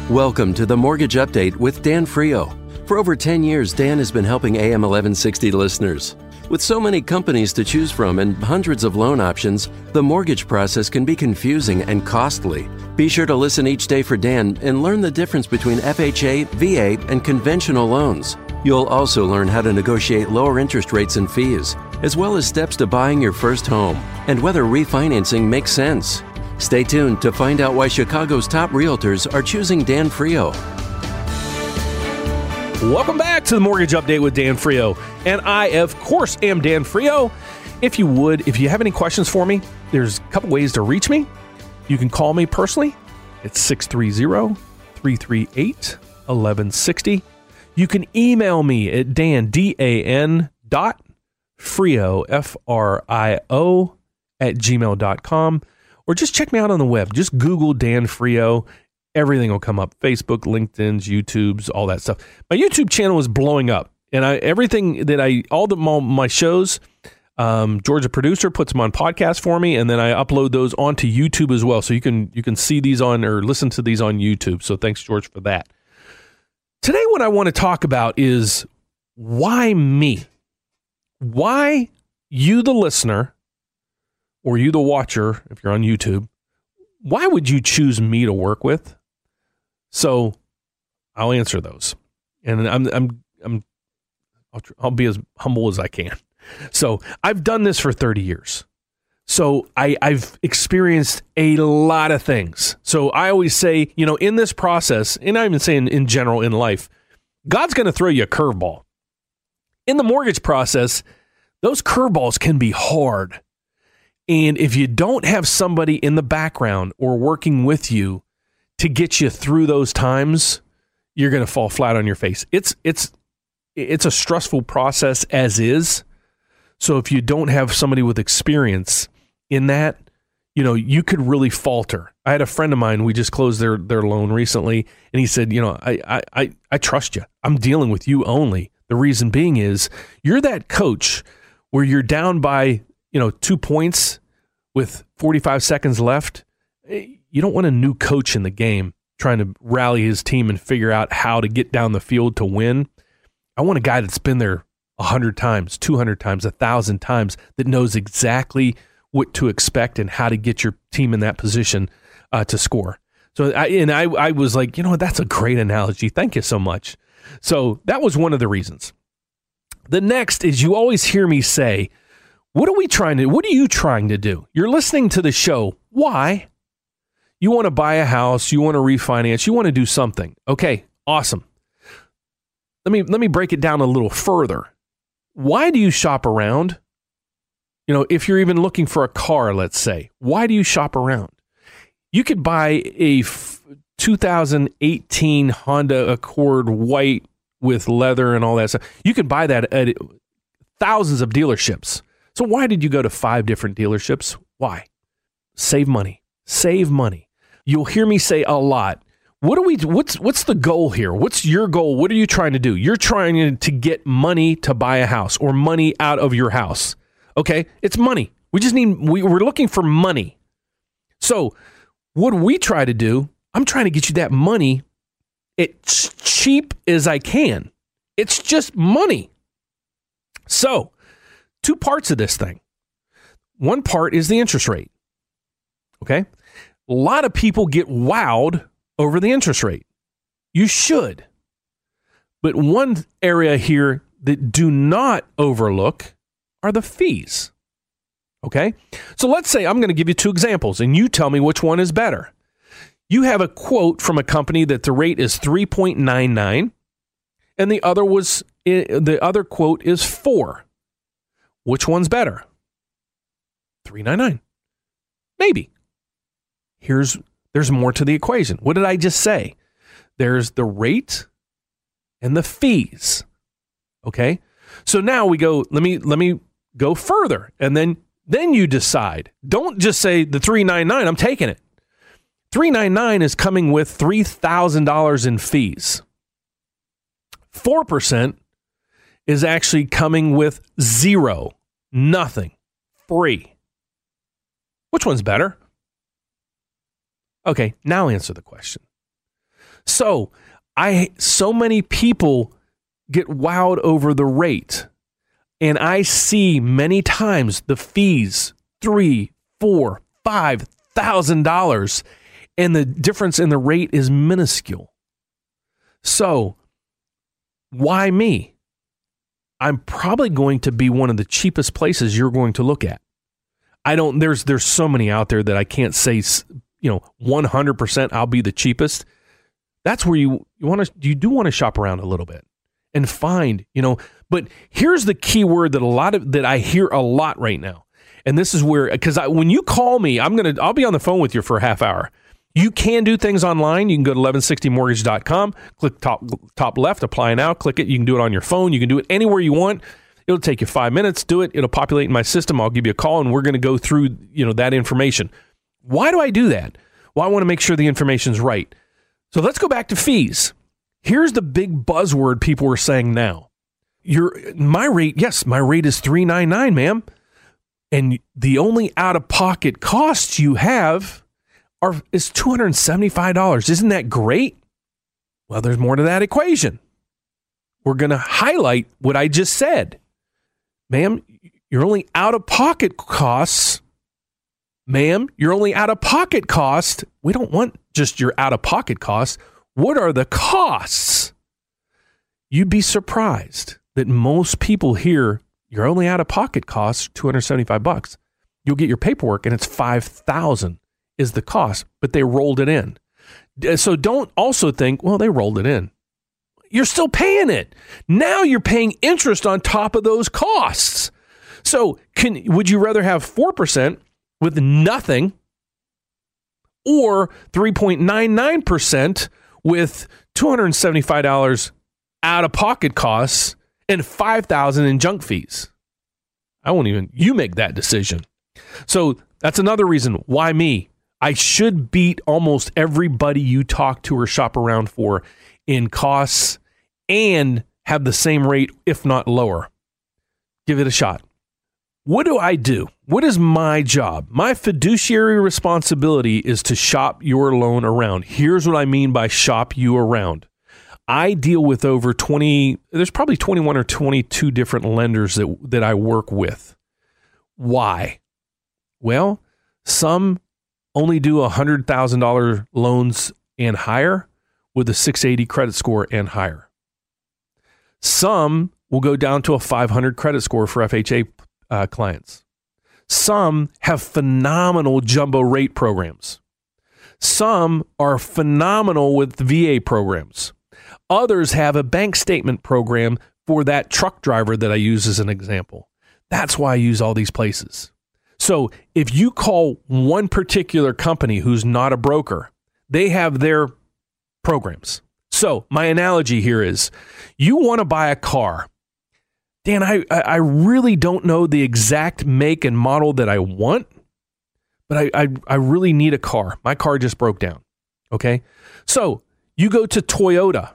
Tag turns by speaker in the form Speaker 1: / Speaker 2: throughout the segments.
Speaker 1: Welcome to the Mortgage Update with Dan Frio. For over 10 years, Dan has been helping AM 1160 listeners. With so many companies to choose from and hundreds of loan options, the mortgage process can be confusing and costly. Be sure to listen each day for Dan and learn the difference between FHA, VA, and conventional loans. You'll also learn how to negotiate lower interest rates and fees, as well as steps to buying your first home and whether refinancing makes sense. Stay tuned to find out why Chicago's top realtors are choosing Dan Frio.
Speaker 2: Welcome back to the Mortgage Update with Dan Frio. And I, of course, am Dan Frio. If you have any questions for me, there's a couple ways to reach me. You can call me personally. It's 630-338-1160. You can email me at dan.frio, F-R-I-O, @gmail.com. Or just check me out on the web. Just Google Dan Frio. Everything will come up. Facebook, LinkedIn's, YouTube's, all that stuff. My YouTube channel is blowing up. And all my shows, Georgia producer puts them on podcast for me, and then I upload those onto YouTube as well. So you can see these on or listen to these on YouTube. So thanks, George, for that. Today, what I want to talk about is why me? Why you, the listener, or you, the watcher, if you're on YouTube, why would you choose me to work with? So I'll answer those, and I'll be as humble as I can. So I've done this for 30 years. So I've experienced a lot of things. So I always say, in this process, and I'm even saying in general in life, God's going to throw you a curveball. In the mortgage process, those curveballs can be hard. And if you don't have somebody in the background or working with you to get you through those times, you're going to fall flat on your face. It's a stressful process as is. So if you don't have somebody with experience in that, you could really falter. I had a friend of mine, we just closed their loan recently, and he said, I trust you. I'm dealing with you only. The reason being is you're that coach where you're down by 2 points with 45 seconds left. You don't want a new coach in the game trying to rally his team and figure out how to get down the field to win. I want a guy that's been there 100 times, 200 times, 1,000 times, that knows exactly what to expect and how to get your team in that position to score. So I was like, that's a great analogy. Thank you so much. So that was one of the reasons. The next is you always hear me say, what are you trying to do? You're listening to the show. Why? You want to buy a house, you want to refinance, you want to do something. Okay, awesome. Let me break it down a little further. Why do you shop around? If you're even looking for a car, let's say, why do you shop around? You could buy a 2018 Honda Accord white with leather and all that stuff. You could buy that at thousands of dealerships. So why did you go to 5 different dealerships? Why? Save money. Save money. You'll hear me say a lot. What's the goal here? What's your goal? What are you trying to do? You're trying to get money to buy a house or money out of your house. Okay? It's money. We're looking for money. So what we try to do, I'm trying to get you that money as cheap as I can. It's just money. So 2 parts of this thing. One part is the interest rate. Okay? A lot of people get wowed over the interest rate. You should. But one area here that do not overlook are the fees. Okay? So let's say I'm going to give you 2 examples and you tell me which one is better. You have a quote from a company that the rate is 3.99 and the other quote is 4. Which one's better? 3.99. Maybe. There's more to the equation. What did I just say? There's the rate and the fees. Okay? So now we go, let me go further and then you decide. Don't just say the 3.99, I'm taking it. 3.99 is coming with $3,000 in fees. 4% is actually coming with 0, nothing, free. Which one's better? Okay, now answer the question. So many people get wowed over the rate. And I see many times the fees $3,000, $4,000, $5,000, and the difference in the rate is minuscule. So why me? I'm probably going to be one of the cheapest places you're going to look at. There's so many out there that I can't say, 100% I'll be the cheapest. That's where you do want to shop around a little bit and find, but here's the key word that I hear a lot right now. And this is where, because when you call me, I'll be on the phone with you for a half hour. You can do things online. You can go to 1160mortgage.com, click top left, apply now, click it. You can do it on your phone. You can do it anywhere you want. It'll take you 5 minutes. Do it. It'll populate in my system. I'll give you a call and we're going to go through, that information. Why do I do that? Well, I want to make sure the information's right. So let's go back to fees. Here's the big buzzword people are saying now. My rate is $399, ma'am. And the only out-of-pocket costs you have is $275. Isn't that great? Well, there's more to that equation. We're going to highlight what I just said. Ma'am, your only out-of-pocket costs. Ma'am, your only out-of-pocket cost. We don't want just your out-of-pocket costs. What are the costs? You'd be surprised that most people hear your only out-of-pocket costs $275. You'll get your paperwork and it's $5,000 is the cost, but they rolled it in. So don't also think, well, they rolled it in. You're still paying it. Now you're paying interest on top of those costs. So would you rather have 4% with nothing or 3.99% with $275 out-of-pocket costs and $5,000 in junk fees? You make that decision. So that's another reason why me. I should beat almost everybody you talk to or shop around for in costs and have the same rate, if not lower. Give it a shot. What do I do? What is my job? My fiduciary responsibility is to shop your loan around. Here's what I mean by shop you around. I deal with over 20, there's probably 21 or 22 different lenders that I work with. Why? Well, some only do $100,000 loans and higher with a 680 credit score and higher. Some will go down to a 500 credit score for FHA clients. Some have phenomenal jumbo rate programs. Some are phenomenal with VA programs. Others have a bank statement program for that truck driver that I use as an example. That's why I use all these places. So if you call one particular company who's not a broker, they have their programs. So my analogy here is you want to buy a car. Dan, I really don't know the exact make and model that I want, but I really need a car. My car just broke down. Okay. So you go to Toyota.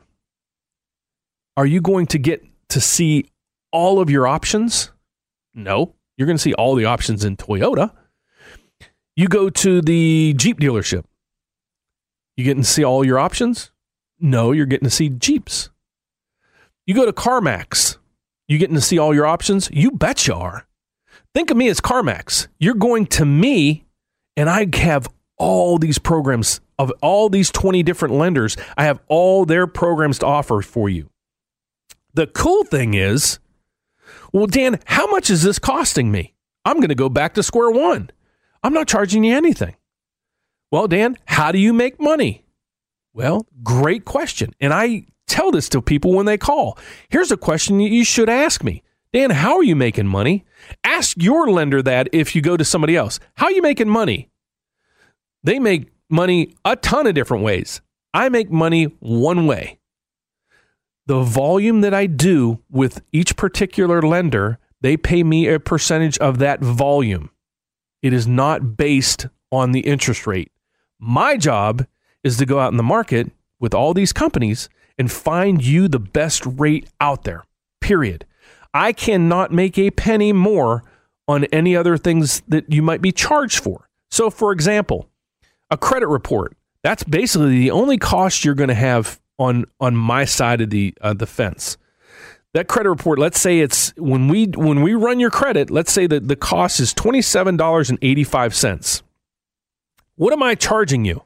Speaker 2: Are you going to get to see all of your options? No. You're going to see all the options in Toyota. You go to the Jeep dealership. You getting to see all your options? No, you're getting to see Jeeps. You go to CarMax. You getting to see all your options? You bet you are. Think of me as CarMax. You're going to me, and I have all these programs of all these 20 different lenders. I have all their programs to offer for you. The cool thing is, well, Dan, how much is this costing me? I'm going to go back to square one. I'm not charging you anything. Well, Dan, how do you make money? Well, great question. And I tell this to people when they call. Here's a question you should ask me. Dan, how are you making money? Ask your lender that if you go to somebody else. How are you making money? They make money a ton of different ways. I make money one way. The volume that I do with each particular lender, they pay me a percentage of that volume. It is not based on the interest rate. My job is to go out in the market with all these companies and find you the best rate out there, period. I cannot make a penny more on any other things that you might be charged for. So, for example, a credit report. That's basically the only cost you're going to have on my side of the fence. That credit report, let's say it's when we run your credit, let's say that the cost is $27.85. What am I charging you?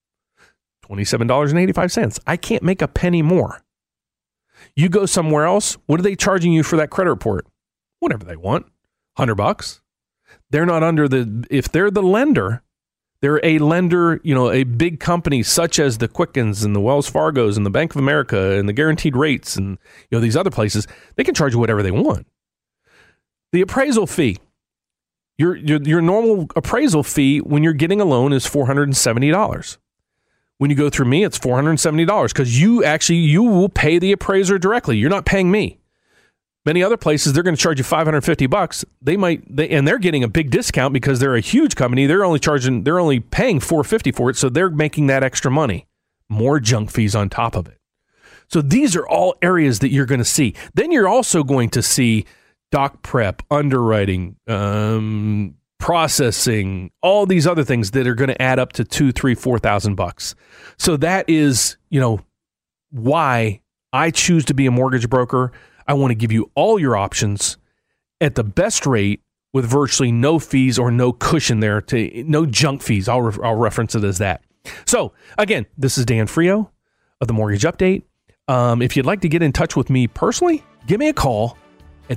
Speaker 2: $27.85. I can't make a penny more. You go somewhere else, what are they charging you for that credit report? Whatever they want. $100. They're not under if they're the lender, they're a lender, a big company such as the Quickens and the Wells Fargos and the Bank of America and the Guaranteed Rates and these other places, they can charge you whatever they want. The appraisal fee, your normal appraisal fee when you're getting a loan is $470. When you go through me, it's $470 because you will pay the appraiser directly. You're not paying me. Many other places, they're going to charge you $550. And they're getting a big discount because they're a huge company. They're only paying $450 for it. So they're making that extra money, more junk fees on top of it. So these are all areas that you're going to see. Then you're also going to see doc prep, underwriting, processing, all these other things that are going to add up to $2,000, $3,000, $4,000. So that is, why I choose to be a mortgage broker. I want to give you all your options at the best rate with virtually no fees or no cushion there, no junk fees. I'll reference it as that. So again, this is Dan Frio of the Mortgage Update. If you'd like to get in touch with me personally, give me a call at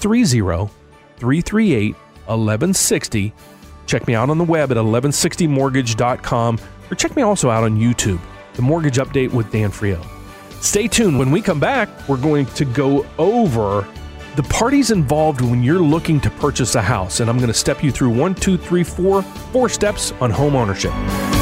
Speaker 2: 630-338-1160. Check me out on the web at 1160mortgage.com or check me also out on YouTube, The Mortgage Update with Dan Frio. Stay tuned. When we come back, we're going to go over the parties involved when you're looking to purchase a house. And I'm going to step you through 1, 2, 3, 4 steps on home ownership.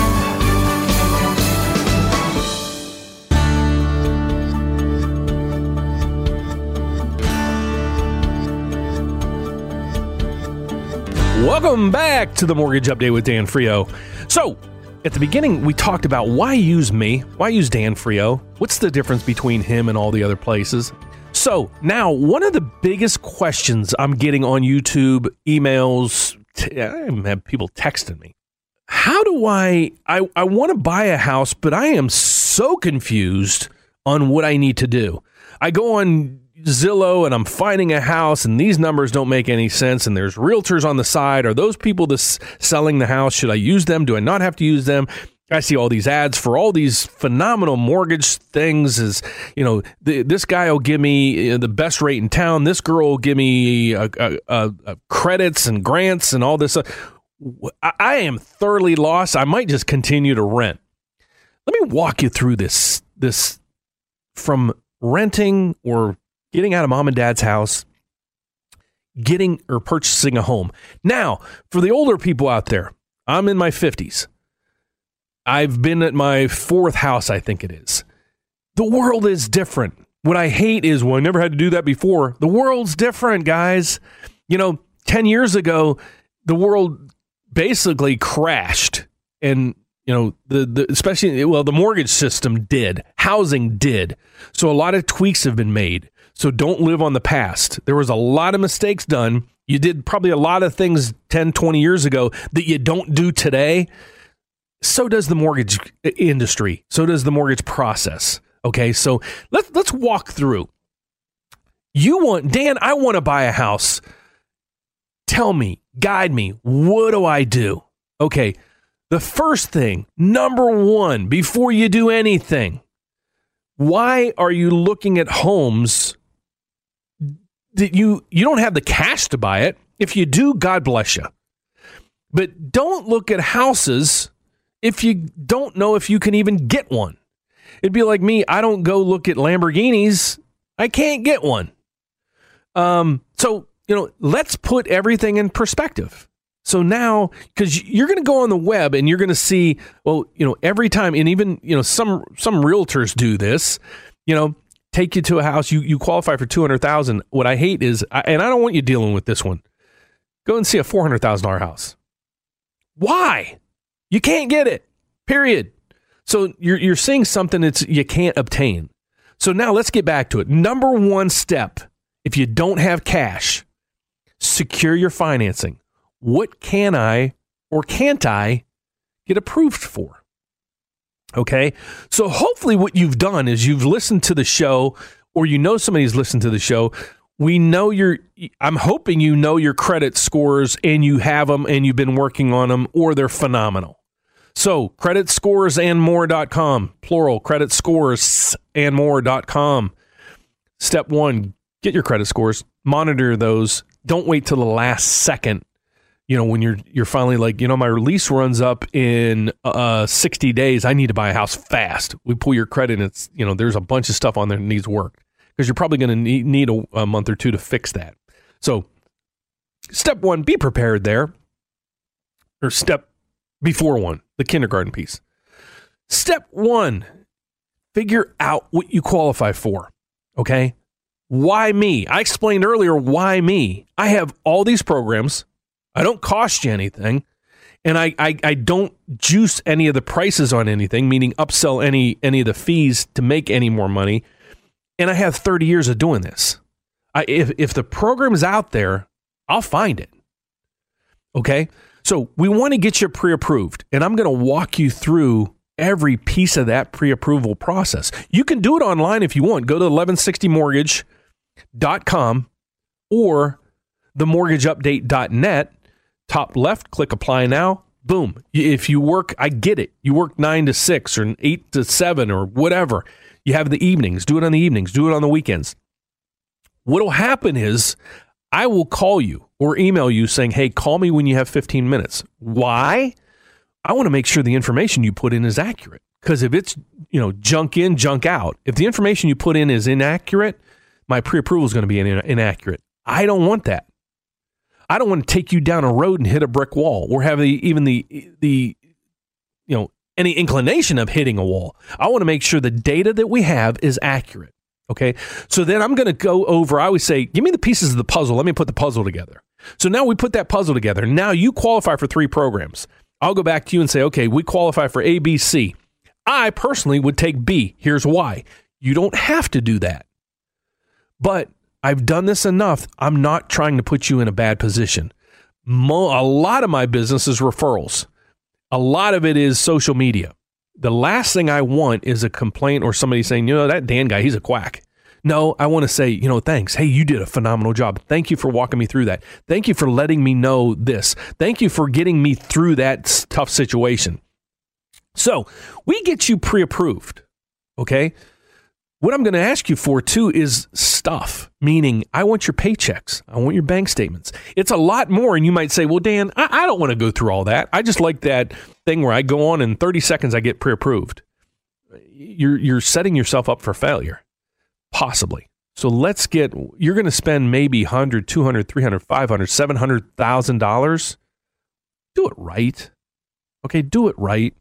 Speaker 2: Welcome back to the Mortgage Update with Dan Frio. So, at the beginning, we talked about why use me? Why use Dan Frio? What's the difference between him and all the other places? So, now, one of the biggest questions I'm getting on YouTube, emails, I even have people texting me. How do I want to buy a house, but I am so confused on what I need to do. I go on Zillow and I'm finding a house and these numbers don't make any sense and there's realtors on the side. Are those people selling the house? Should I use them? Do I not have to use them? I see all these ads for all these phenomenal mortgage things. This guy will give me the best rate in town. This girl will give me credits and grants and all this. I am thoroughly lost. I might just continue to rent. Let me walk you through this from renting or getting out of mom and dad's house, getting or purchasing a home. Now, for the older people out there, I'm in my 50s. I've been at my 4th house, I think it is. The world is different. What I hate is, I never had to do that before. The world's different, guys. 10 years ago, the world basically crashed. And, the mortgage system did. Housing did. So a lot of tweaks have been made. So don't live on the past. There was a lot of mistakes done. You did probably a lot of things 10, 20 years ago that you don't do today. So does the mortgage industry. So does the mortgage process. Okay, so let's walk through. Dan, I want to buy a house. Tell me, guide me. What do I do? Okay, the first thing, number one, before you do anything, why are you looking at homes that you don't have the cash to buy it? If you do, God bless you. But don't look at houses if you don't know if you can even get one. It'd be like me. I don't go look at Lamborghinis. I can't get one. So let's put everything in perspective. So now, because you're going to go on the web and you're going to see, every time, and even, some realtors do this, take you to a house, you qualify for $200,000. What I hate is, and I don't want you dealing with this one, go and see a $400,000 house. Why? You can't get it, period. So you're seeing something that you can't obtain. So now let's get back to it. Number one step, if you don't have cash, secure your financing. What can I or can't I get approved for? Okay. So hopefully what you've done is you've listened to the show, or you know somebody's listened to the show. I'm hoping you know your credit scores and you have them and you've been working on them, or they're phenomenal. So creditscoresandmore.com, plural, creditscoresandmore.com. Step 1, get your credit scores, monitor those. Don't wait till the last second. When you're finally like, my lease runs up in 60 days. I need to buy a house fast. We pull your credit and it's, there's a bunch of stuff on there that needs work, because you're probably going to need a month or two to fix that. So step 1, be prepared there. Or step before 1, the kindergarten piece. Step 1, figure out what you qualify for. Okay. Why me? I explained earlier, why me? I have all these programs. I don't cost you anything. And I don't juice any of the prices on anything, meaning upsell any of the fees to make any more money. And I have 30 years of doing this. If the program is out there, I'll find it. Okay? So we want to get you pre-approved, and I'm going to walk you through every piece of that pre-approval process. You can do it online if you want. Go to 1160mortgage.com or themortgageupdate.net. Top left, click apply now. Boom. If you work, I get it. You work 9 to 6 or 8 to 7 or whatever. You have the evenings. Do it on the evenings. Do it on the weekends. What will happen is I will call you or email you saying, hey, call me when you have 15 minutes. Why? I want to make sure the information you put in is accurate. Because if it's, junk in, junk out, if the information you put in is inaccurate, my pre-approval is going to be inaccurate. I don't want that. I don't want to take you down a road and hit a brick wall or have any inclination of hitting a wall. I want to make sure the data that we have is accurate. Okay. So then I'm going to go over, I always say, give me the pieces of the puzzle. Let me put the puzzle together. So now we put that puzzle together. Now you qualify for 3 programs. I'll go back to you and say, okay, we qualify for A, B, C. I personally would take B. Here's why. You don't have to do that. But I've done this enough. I'm not trying to put you in a bad position. A lot of my business is referrals. A lot of it is social media. The last thing I want is a complaint or somebody saying, that Dan guy, he's a quack. No, I want to say, thanks. Hey, you did a phenomenal job. Thank you for walking me through that. Thank you for letting me know this. Thank you for getting me through that tough situation. So we get you pre-approved. Okay. What I'm going to ask you for, too, is stuff, meaning I want your paychecks. I want your bank statements. It's a lot more, and you might say, well, Dan, I don't want to go through all that. I just like that thing where I go on and in 30 seconds I get pre-approved. You're setting yourself up for failure, possibly. So you're going to spend maybe $100, $200, $300, $500, $700,000. Do it right. Okay, do it right.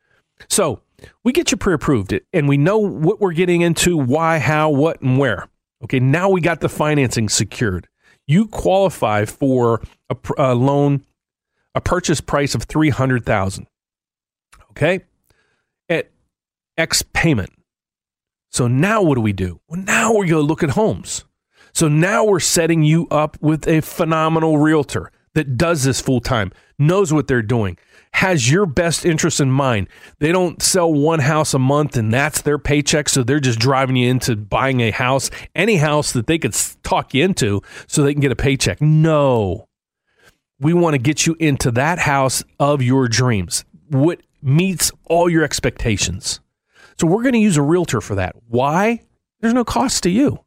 Speaker 2: So we get you pre-approved, and we know what we're getting into, why, how, what, and where. Okay, now we got the financing secured. You qualify for a loan, a purchase price of $300,000. Okay, at X payment. So now what do we do? Well, now we're going to look at homes. So now we're setting you up with a phenomenal realtor that does this full time, knows what they're doing, has your best interest in mind. They don't sell one house a month and that's their paycheck, so they're just driving you into buying a house, any house that they could talk you into so they can get a paycheck. No. We want to get you into that house of your dreams, what meets all your expectations. So we're going to use a realtor for that. Why? There's no cost to you.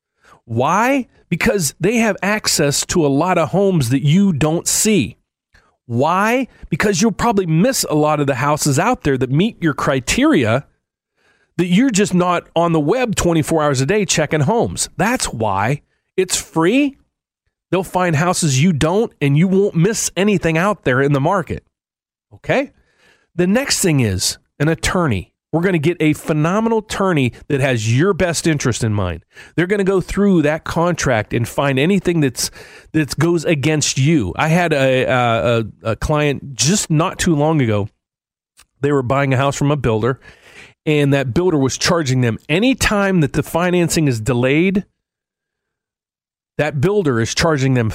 Speaker 2: Why? Because they have access to a lot of homes that you don't see. Why? Because you'll probably miss a lot of the houses out there that meet your criteria, that you're just not on the web 24 hours a day checking homes. That's why. It's free. They'll find houses you don't, and you won't miss anything out there in the market. Okay? The next thing is an attorney. We're going to get a phenomenal attorney that has your best interest in mind. They're going to go through that contract and find anything that goes against you. I had a client just not too long ago. They were buying a house from a builder, and that builder was charging them any time that the financing is delayed. That builder is charging them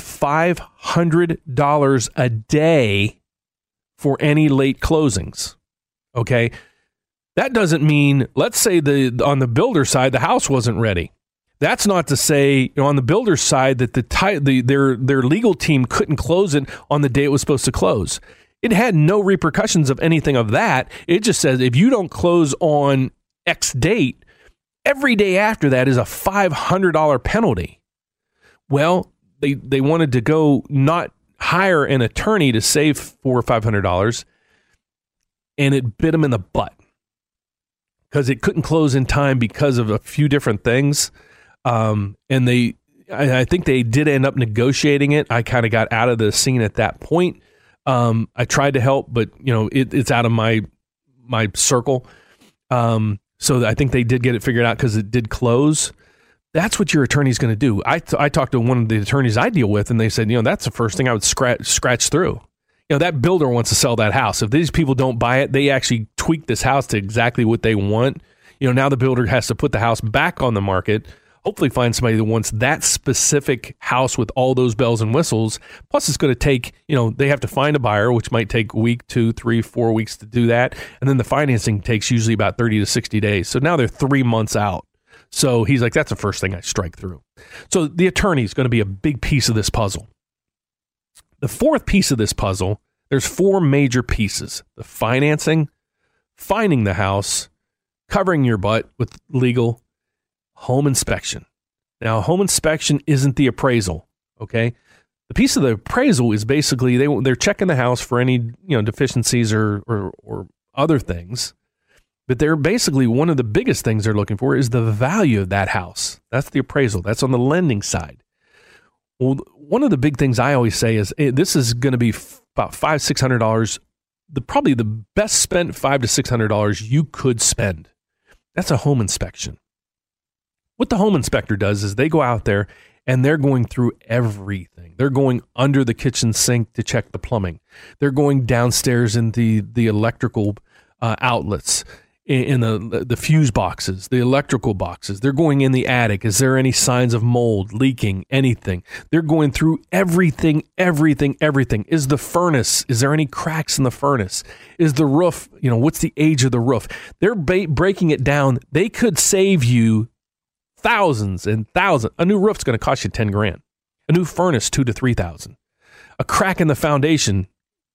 Speaker 2: $500 a day for any late closings. Okay. That doesn't mean, let's say on the builder side, the house wasn't ready. That's not to say on the builder's side that their legal team couldn't close it on the day it was supposed to close. It had no repercussions of anything of that. It just says if you don't close on X date, every day after that is a $500 penalty. Well, they wanted to go not hire an attorney to save $400 or $500, and it bit them in the butt because it couldn't close in time because of a few different things. And I think they did end up negotiating it. I kind of got out of the scene at that point. I tried to help, but it's out of my circle. So I think they did get it figured out because it did close. That's what your attorney's going to do. I talked to one of the attorneys I deal with, and they said, that's the first thing I would scratch through. That builder wants to sell that house. If these people don't buy it, they actually tweak this house to exactly what they want. Now the builder has to put the house back on the market. Hopefully find somebody that wants that specific house with all those bells and whistles. Plus it's going to take, they have to find a buyer, which might take a week, 2, 3, 4 weeks to do that. And then the financing takes usually about 30 to 60 days. So now they're 3 months out. So he's like, that's the first thing I strike through. So the attorney is going to be a big piece of this puzzle. The fourth piece of this puzzle, there's 4 major pieces: the financing, finding the house, covering your butt with legal, home inspection. Now, home inspection isn't the appraisal, okay? The piece of the appraisal is basically they're checking the house for any deficiencies or other things, but they're basically one of the biggest things they're looking for is the value of that house. That's the appraisal. That's on the lending side. Well, one of the big things I always say is this is going to be about $500-$600. Probably the best spent $500 to $600 you could spend. That's a home inspection. What the home inspector does is they go out there and they're going through everything. They're going under the kitchen sink to check the plumbing. They're going downstairs in the electrical outlets, in the fuse boxes, the electrical boxes. They're going in the attic. Is there any signs of mold, leaking, anything? They're going through everything. Is the furnace, is there any cracks in the furnace? Is the roof, what's the age of the roof? They're breaking it down. They could save you thousands and thousands. A new roof's going to cost you $10,000. A new furnace, $2,000 to $3,000. A crack in the foundation,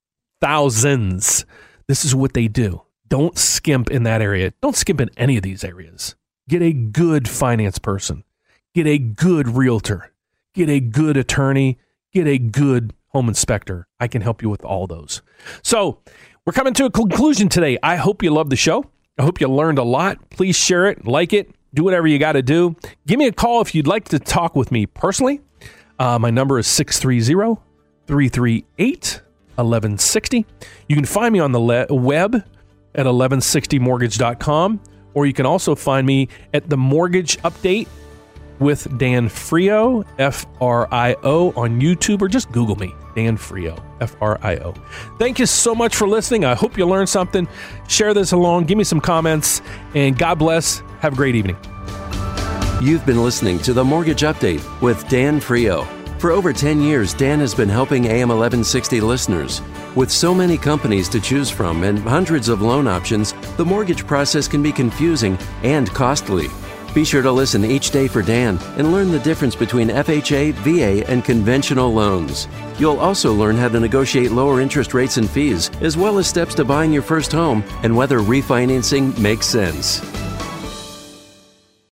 Speaker 2: thousands. This is what they do. Don't skimp in that area. Don't skimp in any of these areas. Get a good finance person. Get a good realtor. Get a good attorney. Get a good home inspector. I can help you with all those. So we're coming to a conclusion today. I hope you loved the show. I hope you learned a lot. Please share it, like it, do whatever you got to do. Give me a call if you'd like to talk with me personally. My number is 630-338-1160. You can find me on the web at 1160mortgage.com, or you can also find me at The Mortgage Update with Dan Frio, F-R-I-O, on YouTube, or just Google me, Dan Frio, F-R-I-O. Thank you so much for listening. I hope you learned something. Share this along. Give me some comments, and God bless. Have a great evening.
Speaker 1: You've been listening to The Mortgage Update with Dan Frio. For over 10 years, Dan has been helping AM 1160 listeners. With so many companies to choose from and hundreds of loan options, the mortgage process can be confusing and costly. Be sure to listen each day for Dan and learn the difference between FHA, VA, and conventional loans. You'll also learn how to negotiate lower interest rates and fees, as well as steps to buying your first home and whether refinancing makes sense.